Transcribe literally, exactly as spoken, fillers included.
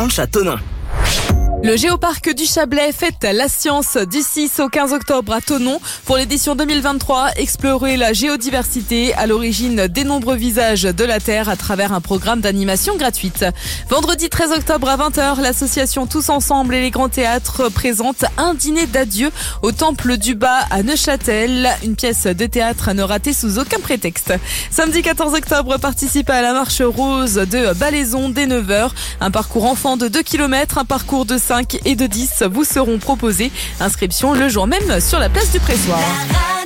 dimanche à Thonon. Le Géoparc du Chablais fête la science du six au quinze octobre à Thonon. Pour l'édition deux mille vingt-trois, explorer la géodiversité à l'origine des nombreux visages de la Terre à travers un programme d'animation gratuite. Vendredi treize octobre à vingt heures, l'association Tous Ensemble et les Grands Théâtres présente un dîner d'adieu au Temple du Bas à Neuchâtel. Une pièce de théâtre à ne rater sous aucun prétexte. Samedi quatorze octobre, participez à la marche rose de Balaison dès neuf heures. Un parcours enfant de deux kilomètres, un parcours de cinq et de dix vous seront proposés. Inscription le jour même sur la place du Pressoir.